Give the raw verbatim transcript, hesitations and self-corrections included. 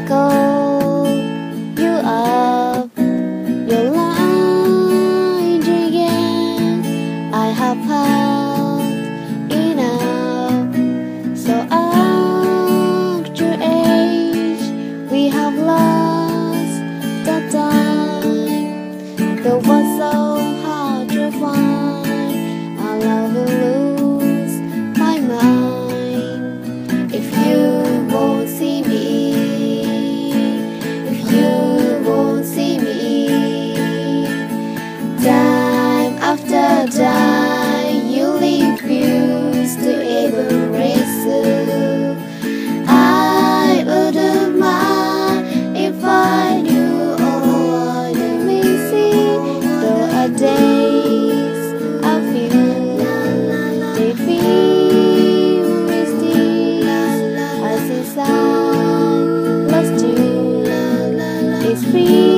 call you up, your line again. I have had enough. So at your age, we have lost the time. The was so hard to find. I love you, lose my mind. If you won't see me, if you won't see me, time after time you refuse to erase you. I wouldn't mind if I knew all you missing. There are days I feel they feel misty. I see sign lost you. It's free.